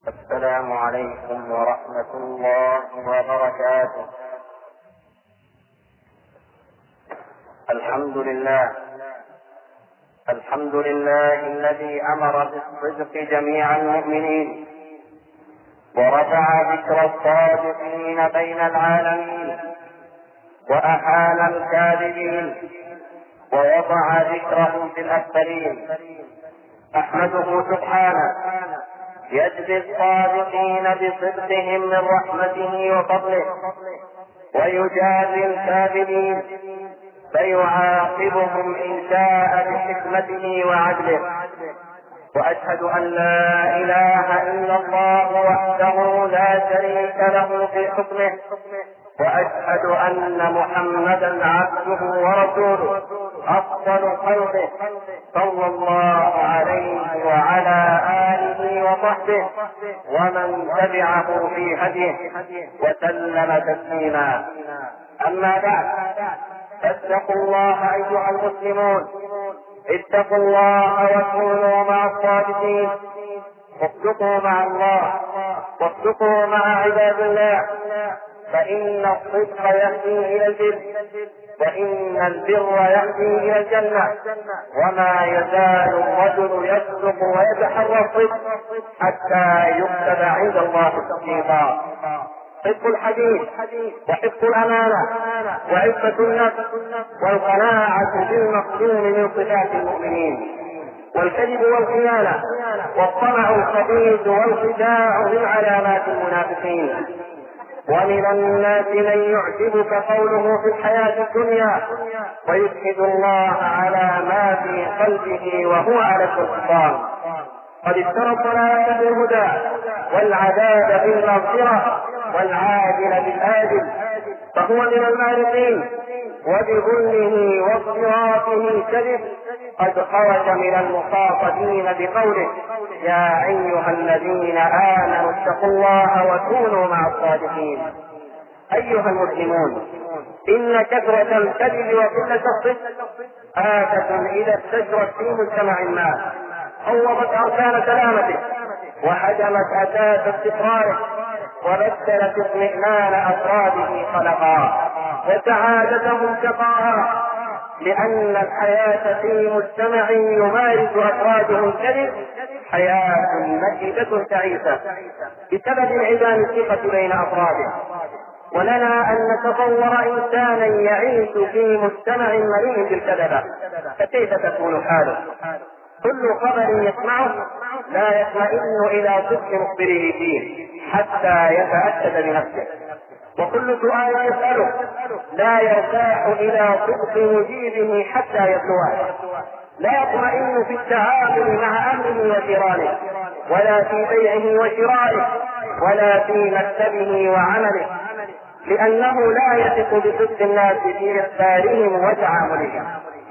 السلام عليكم ورحمة الله وبركاته. الحمد لله الذي أمر بالصدق جميع المؤمنين، ورفع ذكر الصادقين بين العالمين، وأحال الكاذبين، ووضع ذكرهم في الأكثرين. أحمده سبحانه يجزي الصادقين بصدقهم من رحمته وفضله، ويجازي الكاذبين فيعاقبهم إن شاء بحكمته وعدله. وأشهد أن لا إله إلا الله وحده لا شريك له في حكمه، وأشهد أن محمدا عبده ورسوله أفضل خلقه، صلى الله عليه وعلى آله وصحبه ومن تبعه في هديه وسلم تسليما. أما بعد، فاتقوا الله أيها المسلمون، اتقوا الله وكونوا مع الصادقين، واصدقوا مع الله واصدقوا مع عباد الله، فإن الصدق يهدي إلى البر، وإن البر يهدي إلى الجنة. وما يزال الرجل يصدق ويتحرى الصدق حتى يكتب عند الله صديقا. صدق الحديث، وحفظ الأمانة، وعفة النفس، والقناعة بالمقدوم من صفات المؤمنين، والكذب والخيانة، والطمع الخبيث والخداع من علامات المنافقين. ومن الناس من يعجبك قوله في الحياة الدنيا ويشهد الله على ما في قلبه وهو على السلطان. قد اشترى الضلالة بالهدى، والعذاب بالمغفرة، والعادل بالآدل، فهو من المعرفين، وبظلمه واضطرابه كذب. قد خرج من المخاطبين بقوله: يا أيها الذين آمنوا اتقوا الله وكونوا مع الصادقين. أيها المسلمون، إن كثرة الكذب وقلة الصدق آفة إذا استجرت في مجتمع ما، عوضت أركان سلامته، وهدمت أساس استقراره، وبدلت اطمئنان أفراده قلقا، وسعادتهم شقاء. لأن الحياة في مجتمع يمارس أفراده الكذب حياة نكدة تعيسة بسبب انعدام الثقة بين أفراده. ولنا أن نتصور إنسانا يعيش في مجتمع مليء بالكذبة، فكيف تكون حاله؟ كل خبر يسمعه لا يطمئن إلى صدق مخبره فيه حتى يتأكد بنفسه، وكل سؤال يسأله لا يرتاح إلى صدق مجيبه حتى يبلغه. لا يطمئن في التعامل مع أهله وجيرانه، ولا في بيعه وشرائه، ولا في مكتبه وعمله، لأنه لا يثق بصدق الناس في إخبارهم وتعاملهم.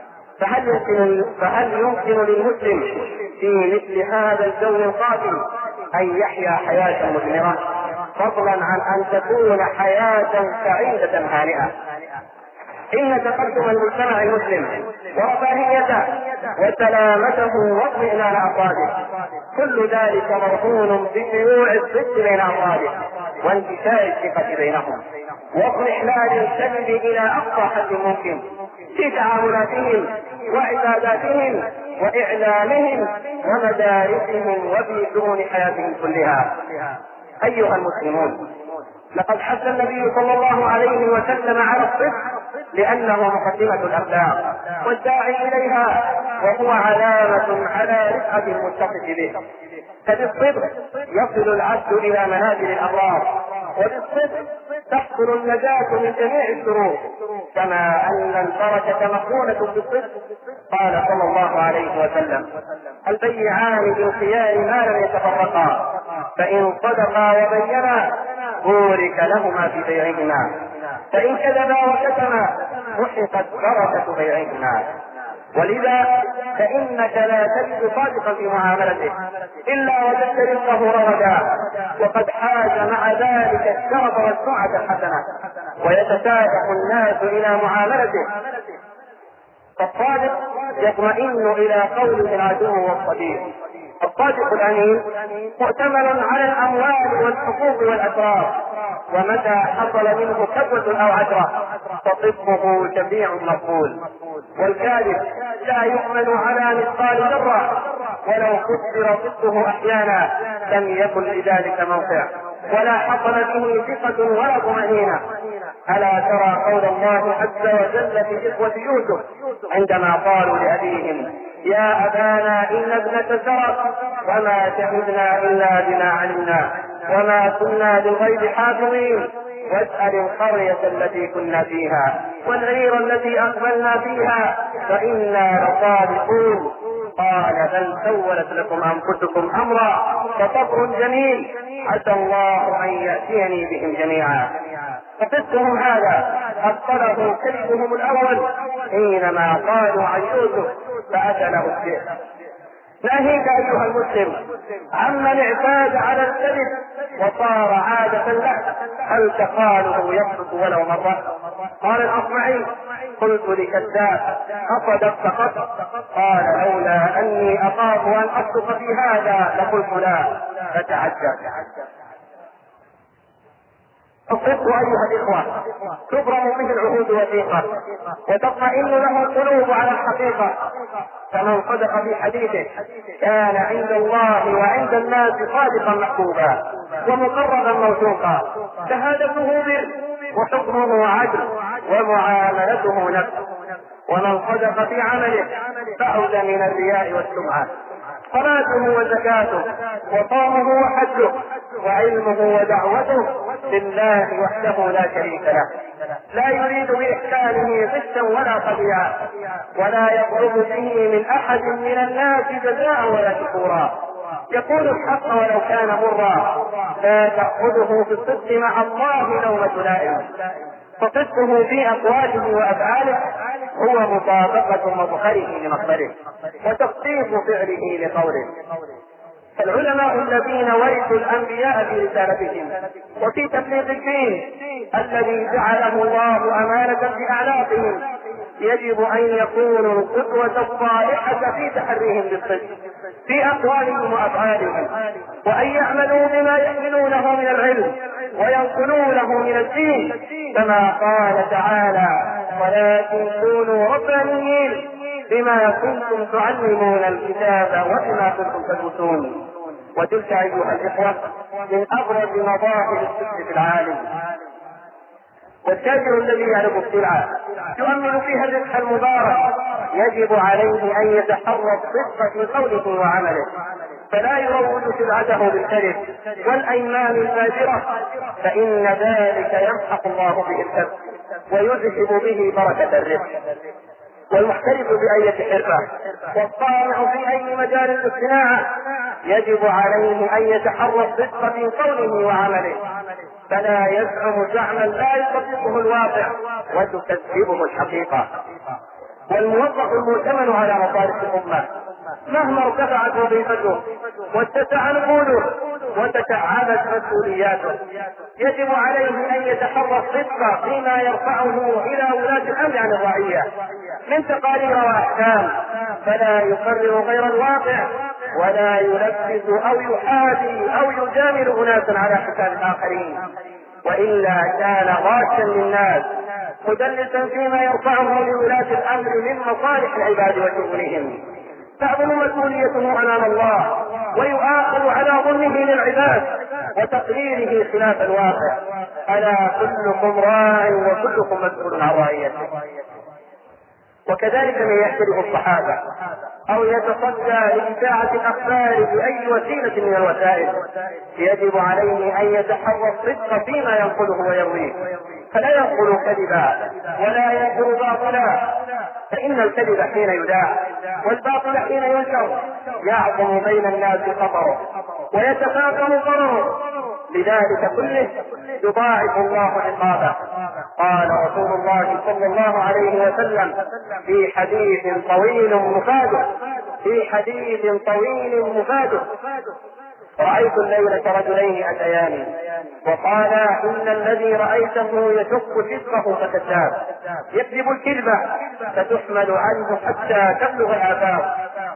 فهل يمكن للمسلم في مثل هذا الجو القاتل أن يحيا حياة مثمرة، فضلا عن أن تكون حياة سعيدة هانئة؟ إن تقدم المجتمع المسلم ورفاهيته وسلامته واطمئنان أفراده كل ذلك مرهون بشيوع الصدق بين أفراده، وانتشار الثقة بينهم، واضمحلال الكذب إلى أقصى حد ممكن في تعاملاتهم وعباداتهم وإعلامهم ومدارسهم وفي شؤون حياتهم كلها. أيها المسلمون، لقد حث النبي صلى الله عليه وسلم على الصدق لأنه مقدمة الأخلاق والداعي إليها، وهو علامة على رفعة المتصف به. فبالصدق يصل العبد إلى منازل الأبرار، وبالصدق تحصل النجاة من جميع الشرور، كما أن البركة مقرونة بالصدق. قال صلى الله عليه وسلم: البيعان بالخيار ما لم يتفرقا، فإن صدقا وبينا بورك لهما في بيعهما، فإن كذبا وكتما محقت بركة بيعهما. ولذا فإنك لا تجد صادقا في معاملته إلا وجدت رزقه رغدا، وقد حاز مع ذلك الشرف والسعة الحسنة، ويتسابق الناس إلى معاملته. فالصادق يطمئن إلى قوله العدو والصديق، الصادق الأمين مؤتمن على الأموال والحقوق والأسرار، ومتى حصل منه كبوة أو عثرة فطبه شفيع مقبول. والكاذب لا يؤمن على مثقال ذرة، ولو كسر صدقه أحيانا لم يكن لذلك موقع، ولا حصل به ثقة ولا طمأنينة. ألا ترى قول الله عز وجل في إخوة يوسف عندما قالوا لأبيهم يا أبانا إن ابنك سرق وما شهدنا إلا بما علمنا وما كنا للغيب حافظين واسأل القرية التي كنا فيها والعير التي أقبلنا فيها فإنا لصادقون. قال بل سولت لكم أنفسكم أمرا فصبر جميل عسى الله أن يأتيني بهم جميعا. فقصهم هذا أبطله كذبهم الأول حينما قالوا عن يوسف فأكله الذئب. ناهيك أيها المسلم عمن اعتاد على الكذب وصار عادة له، هل تقاله يصدق ولو مرة؟ قال الأصمعي قلت لكذاب أصدقت قط؟ قال لولا أني أخاف أن أصدق في هذا لقلت لا فتعجب. الصدق أيها الإخوة تبرم به العهود وثيقة وتطمئن له القلوب على الحقيقة، فمن صدق في حديثه كان عند الله وعند الناس صادقا محبوبا ومقربا موثوقا، شهادته بر وحكمه عدل ومعاملته نفس. ومن صدق في عمله بعد من الرياء والسمعة. صلاته وزكاته وصومه وحجه وعلمه ودعوته لله وحده لا شريك له، لا يريد بإحسانه غشا ولا خديعا، ولا يطلب به من أحد من الناس جزاء ولا شكورا. يقول الحق ولو كان مرا، لا تأخذه في الصدق مع الله لومة لائم. فصدقه في أقواله وأفعاله هو مطابقة مظهره لمخبره وتصديق فعله لقوله. العلماء الذين ورثوا الأنبياء في رسالتهم وفي تبليغ الدين الذي جعله الله أمانة في أعناقهم يجب أن يكونوا القدوة الصالحة في تحريهم بالصدق في أقوالهم وأفعالهم، وأن يعملوا بما يحملونه من العلم وينقلونه من الدين، كما قال تعالى ولكن كونوا ربانيين بما كنتم تعلمون الكتاب وبما كنتم تدرسون. وتلك أيها الإخوة من أبرز مظاهر الصدق في العالم. والتاجر الذي يعرف السلعة يؤمن فيها الربح المبارك يجب عليه أن يتحرى الصدق في قوله وعمله، فلا يروج سلعته بالكذب والأيمان الفاجرة، فإن ذلك يمحق الله به الكذب ويذهب به بركة الربح. والمحترف بأية حرفة والطامع في أي مجال الصناعة يجب عليه أن يتحرى الصدق في قوله وعمله، فلا يزعم زعما لا يصدقه الواقع وتكذبه الحقيقة. والموظف المؤتمن على مصالح الأمة مهما ارتفعت وظيفته واتسع نفوذه وتشعبت مسؤولياته يجب عليه أن يتحرى الصدق فيما يرفعه إلى ولاة الأمر عن الرعية من تقارير وأحكام، فلا يقرر غير الواقع ولا يلبس أو يحادي أو يجامل أناسا على حساب الآخرين، وإلا كان غاشا للناس مدلسا فيما يرفعه لولاة الأمر من مصالح العباد وشؤونهم. تعظم مسؤوليته أمام الله ويؤاخذ على ظلمه للعباد وتقريره خلاف الواقع. ألا كلكم راع وكلكم مسؤول عن رعيته. وكذلك من يحترم الصحابة أو يتصدى لإذاعة الأخبار بأي وسيلة من الوسائل يجب عليه أن يتحرى الصدق فيما ينقله ويرويه، فلا ينقل كذبا ولا ينقل باطلا، فإن الكذب حين يذاع والباطل حين ينشر يعظم بين الناس خطره ويتفاقم ضرره، لذلك كله يضاعف الله عقابه. قال رسول الله صلى الله عليه وسلم في حديث طويل مفاده رأيت الليلة رجلين أتياني وقالا إن الذي رأيته يشق صدقه فكذاب، يكذب الكذبة فتحمل عنه حتى تبلغ الآفاق،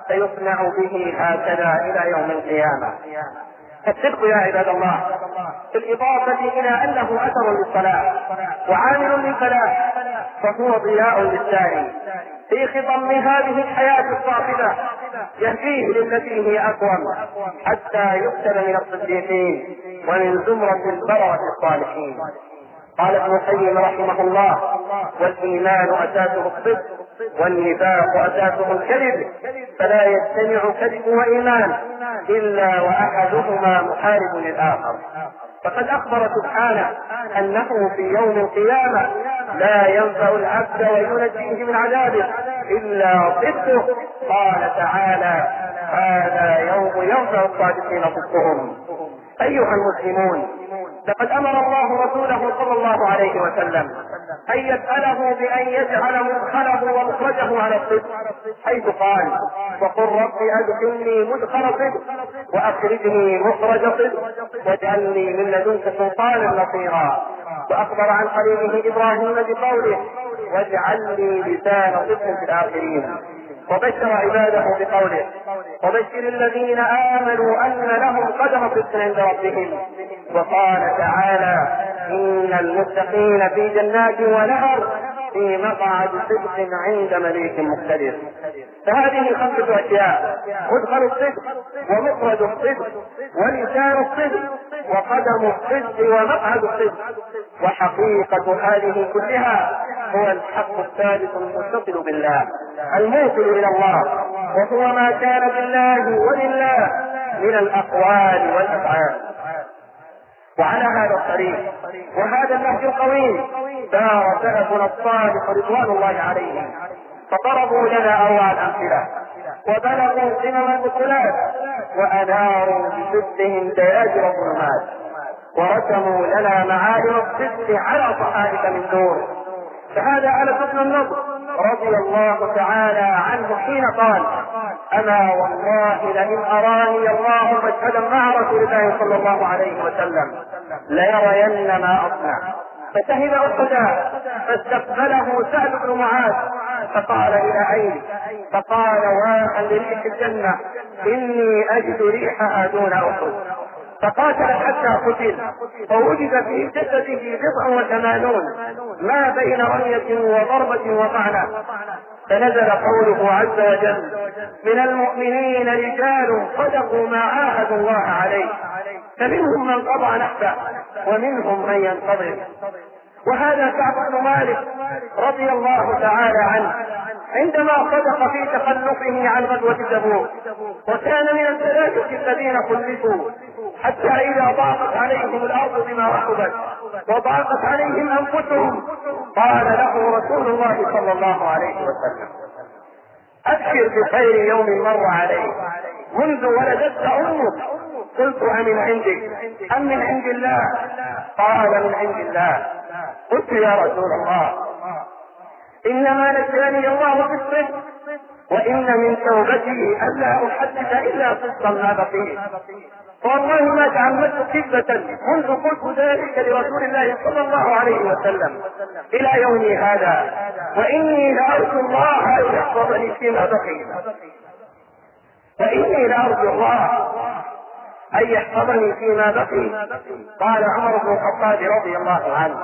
فيصنع به هكذا إلى يوم القيامة. الصدق يا عباد الله بالإضافة إلى أنه أثر للصلاح وعامل للفلاح، فهو ضياء للسائل في خضم هذه الحياة الصاخبة، يهديه للتي هي أقوم حتى يكتب من الصديقين ومن زمرة البررة الصالحين. قال ابن القيم رحمه الله: والإيمان أساسه الصدق والنفاق أساسه الكذب، فلا يجتمع كذب وإيمان إلا وأحدهما محارب للآخر. فقد أخبر سبحانه أنه في يوم القيامة لا ينفع العبد وينجيه من عذابه إلا صدقه. قال تعالى: هذا يوم ينفع الصادقين صدقهم. أيها المسلمون، لقد أمر الله رسوله صلى الله عليه وسلم أن يسأله بأن يجعل مدخله ومخرجه على الصدق، حيث قال: وقل رب أدخلني مدخل صدق وأخرجني مخرج صدق واجعلني من لدنك سلطانا نصيرا. وأخبر عن خليله إبراهيم بقوله: واجعل لي لسان صدق في الآخرين. وبشر عباده بقوله: وبشر الذين آمنوا أن لهم قدم صدق عند ربهم. وقال تعالى: إن المتقين في جنات ونهر في مقعد صدق عند مليك مقتدر. فهذه 5 أشياء: مدخل الصدق ومخرج الصدق ولسان الصدق وقدم الصدق ومقعد الصدق. وحقيقة هذه كلها هو الحق الثابت المتصل بالله الموصل إلى الله، وهو ما كان بالله ولله من الأقوال والأفعال. وعلى هذا الطريق وهذا النهج القويم سار سلفنا الصالح رضوان الله عليهم، فضربوا لنا أروع الأمثلة وبلغوا قمم البطولات وأناروا بصدقهم دياجر الظلمات، ورسموا لنا معالم الصدق على صحائف من نور. فهذا أنس بن النضر رضي الله تعالى عنه حين قال: أما والله لئن أراني الله مشهدا مع رسول الله صلى الله عليه وسلم ليرين ما أصنع. فشهد أحدا فاستقبله سعد بن معاذ فقال: إلى أين؟ فقال: واحا لريح الجنة إني أجد ريحها دون أحد. فقاتل حتى قتل، فوجد في جسده 89 ما بين رمية وضربة وطعنة. فنزل قوله عز وجل: من المؤمنين رجال صدقوا ما عاهدوا الله عليه، فمنهم من قضى نحبه ومنهم من ينتظر. وهذا كعب بن مالك رضي الله تعالى عنه عندما صدق في تخلفه عن غزوة تبوك، وكان من ال3 الذين خلفوا، حتى إذا ضاقت عليهم الأرض بما رحبت وضاقت عليهم أنفسهم قال له رسول الله صلى الله عليه وسلم: أبشر بخير يوم مر عليك منذ ولدتك أمك. قلت: أمن عندك أم من عند الله؟ قال: من عند الله. قلت: يا رسول الله، إنما نجاني الله بالصدق، وإن من توبتي ألا أحدث إلا صدقا ما بقيت. والله ما تعمدت كذبة منذ قلت ذلك لرسول الله صلى الله عليه وسلم إلى يومي هذا، وإني لأرجو الله أن يحفظني فيما بقي، وإني لأرجو الله أن يحفظني فيما بقي. قال عمر بن الخطاب رضي الله عنه: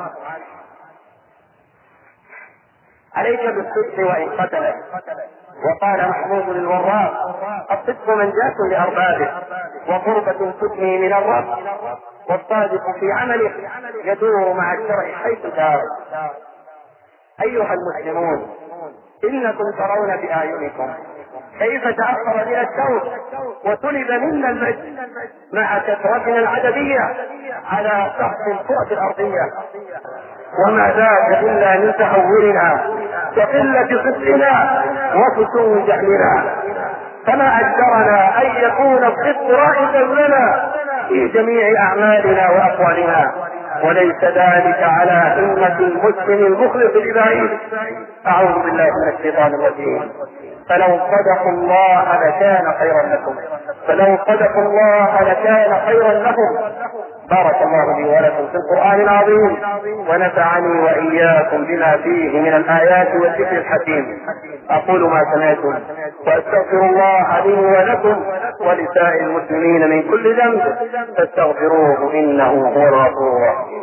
عليك بالصدق وإن قتلك. وقال محمود الوراق: الصدق منجاة لأربابه وقربة تدني من الرب، والصادق في عمله يدور مع الشرع حيث دار. أيها المسلمون، إنكم ترون بأعينكم كيف تأخر بنا الشوق وطلب منا المجد مع كثرتنا العددية على سقف الكرة الأرضية، وما ذاك إلا من تهورنا وقلة صدقنا وفتو جهلنا. فما أجدرنا أن يكون الصدق رائدا لنا في جميع أعمالنا وأقوالنا، وليس ذلك على همة المسلم المخلص البعيد. أعوذ بالله من الشيطان الرجيم. فلو صدقوا الله لكان خيرا لكم، فلو صدقوا الله لكان خيرا لكم. بارك الله لي ولكم في القرآن العظيم، ونفعني وإياكم بما فيه من الآيات والذكر الحكيم. أقول ما سمعتم وأستغفر الله لي ولكم ولسائر المسلمين من كل ذنب، فاستغفروه إنه هو الغفور الرحيم.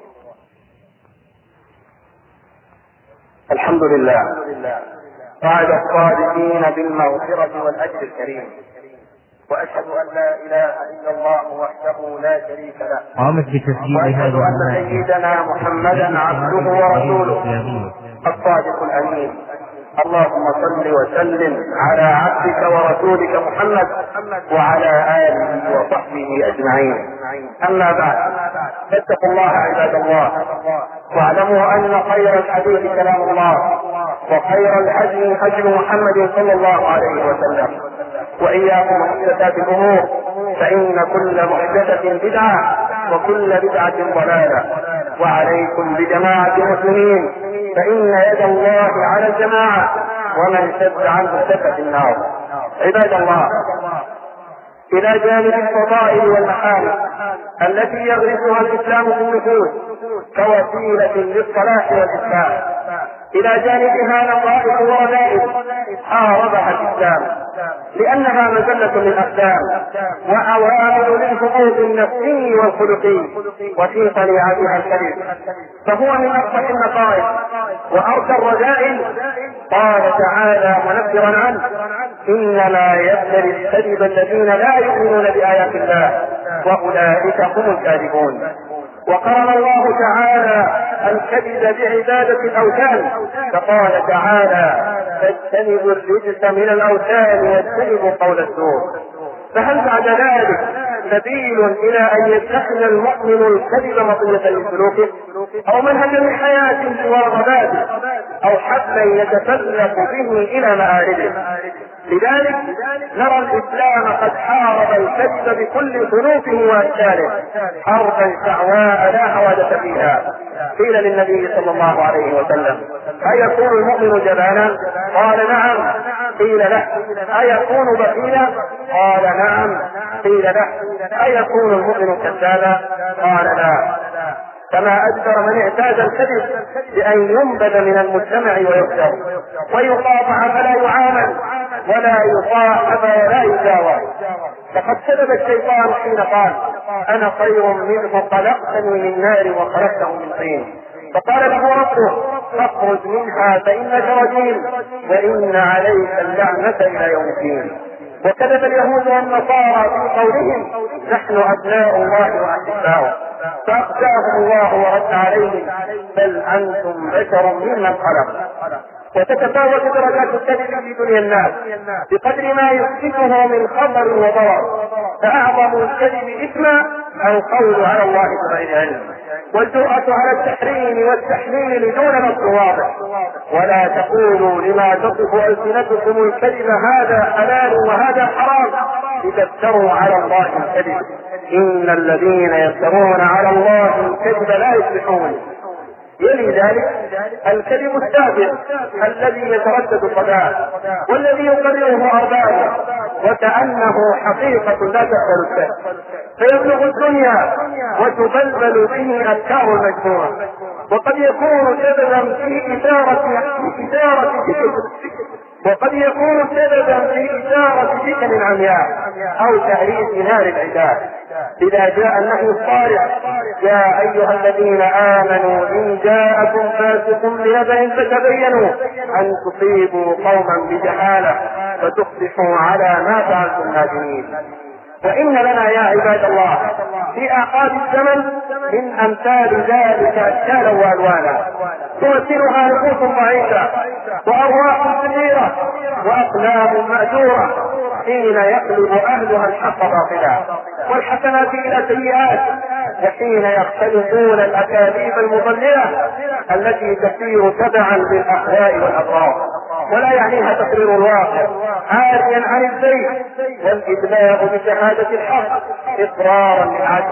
الحمد لله وعد الصادقين بالمغفرة والأجر الكريم، وأشهد أن لا إله إلا الله وحده لا شريك له، وأشهد أن سيدنا محمدا عبده ورسوله الصادق الأمين. اللهم صل وسلم على عبدك ورسولك محمد وعلى آله وصحبه أجمعين. أما بعد، فاتقوا الله عباد الله، واعلموا أن خير الحديث كلام الله، وخير الهدي هدي محمد صلى الله عليه وسلم، وإياكم محدثات الأمور، فإن كل محدثة بدعة وكل بدعة ضلالة، وعليكم بجماعة المسلمين، فإن يد الله على الجماعة، ومن شد عنه شد في النار. عباد الله، إلى جانب الفضائل والمحامد التي يغرسها الإسلام في النفوس كوسيلة للصلاح والإسلام، إلى جانبها نصائح ورذائل حاربها الإسلام، لأنها مزلة للأقدام وعوامل للهبوط النفسي والخلقي، وفي طليعتها الكذب، فهو من أقبح النصائح وأرجى الرذائل. قال تعالى منكرا عنه: إنما يبتلي الكذب الذين لا يؤمنون بآيات الله وأولئك هم الكاذبون. وقرن الله تعالى الكذب بعبادة الأوثان، فقال تعالى: فاجتنبوا الرجس من الأوثان واجتنبوا قول الزور. فهل بعد ذلك سبيل إلى أن يتخذ المؤمن الكذب مطية لسلوكه، أو منهجا لحياته ورغباته، أو حتى يتسلق به إلى مآربه؟ لذلك نرى الإسلام قد حارب الكذب بكل صنوفه وأشكاله حربا شعواء لا حوادث فيها. قيل للنبي صلى الله عليه وسلم: أيكون المؤمن جبانا؟ قال: نعم. قيل له: أيكون بخيلا؟ قال: نعم. قيل له: أيكون المؤمن كذابا؟ قال: لا. كما أجبر من اعتاد الكذب بأن ينبذ من المجتمع ويكسر ويقاطع فلا يعامل ولا يصاحب ولا يجاور. لقد كذب الشيطان حين قال: أنا خير منه، خلقتني من نار وخلقته من طين. فقال له ربه: فاخرج منها فإنك رجيم وإن عليك اللعنة إلى يوم الدين. وكذب اليهود والنصارى في قولهم: نحن أبناء الله وأحباؤه، فأخزاهم الله ورد عليهم: بل أنتم بشر ممن خلق. وتتفاوت درجات الكذب في دنيا الناس بقدر ما يحدثه من خطر وضرر، فأعظم الكذب إثما القول على الله بغير علم، والجرأة على التحريم والتحليل دون نص واضح. ولا تقولوا لما تصف ألسنتكم الكذب هذا حلال وهذا حرام لتفتروا على الله الكذب، إن الذين يفترون على الله الكذب لا يفلحون. يلي ذلك الكذب السابق الذي يتردد صداه والذي يقرره أربابه وكأنه حقيقة لا تقبل الشك، فيبلغ الدنيا وتبلبل به أفكار المجموعة، وقد يكون سببا في إثارة وقد يكون سببا في إثارة فتن عمياء أو تهريج نار العداء. إذا جاء النهي الصارخ: يا أيها الذين آمنوا إن جاءكم فاسق بنبأ فتبينوا أن تصيبوا قوما بجهالة فتصبحوا على ما فعلتم نادمين. وإن لنا يا عباد الله في أعقاب الزمن من أمثال ذلك أشكالا وألوانا تمثلها نفوس ضعيفة وأرواح كثيرة وأقلام مأجورة حين يقلب أهلها الحق باطلا والحسنات إلى سيئات، وحين يختلفون الأكاذيب المضللة التي تسير تبعا للأهواء والأضرار ولا يعنيها تقرير الواقع، عاريا عن الزيت والإدلاء بشهادة الحق إقرارا للعدل.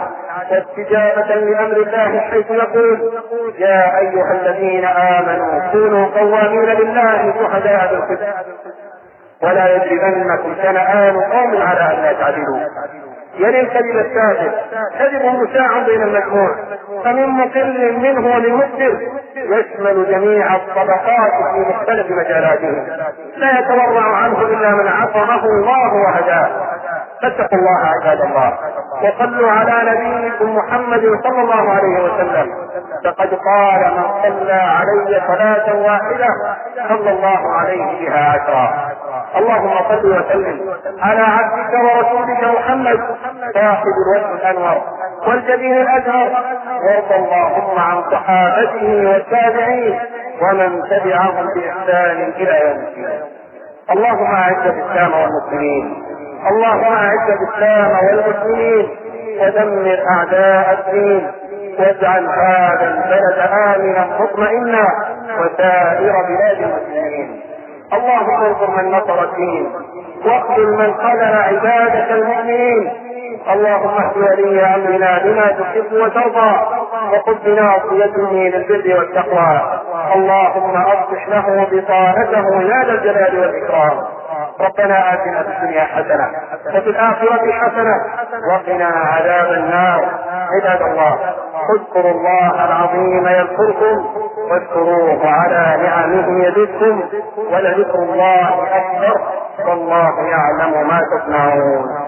واستجابة لأمر الله حيث يقول: يا أيها الذين آمنوا كونوا قوامين لله شهداء بالقسط ولا يجرمنكم شنآن قوم على ألا تعدلوا. يلي الكذب السادس كذب مساع بين المجموع، فمن مقل منه ولمكثر يشمل جميع الطبقات في مختلف مجالاته، لا يتورع عنه إلا من عصمه الله وهداه. فاتقوا الله عباد الله، وصلوا على نبيكم محمد صلى الله عليه وسلم، فقد قال: من صلى علي صلاة واحدة صلى الله عليه بها 10. اللهم صل وسلم على عبدك ورسولك محمد صاحب الوجه الانور والجبين الازهر، وارض اللهم عن صحابته والتابعين ومن تبعهم باحسان الى يوم الدين. اللهم اعز الاسلام والمسلمين، اللهم اعز الاسلام والمسلمين ودمر اعداء الدين، واجعل هذا البلد امنا مطمئنا وسائر بلاد المسلمين. اللهم انصر من نصر الدين واخذل من خذل عبادك المؤمنين. اللهم اهد ولي امرنا بما تحب وترضى، وخذ بناصيته للبر والتقوى. اللهم اصلح له بطانته يا ذا الجلال والاكرام. ربنا آتنا في الدنيا حسنة وفي الآخرة حسنة وقنا عذاب النار. عباد الله، اذكروا الله العظيم يذكركم واشكروه على نعمه يزدكم ولذكر الله أكبر والله يعلم ما تصنعون.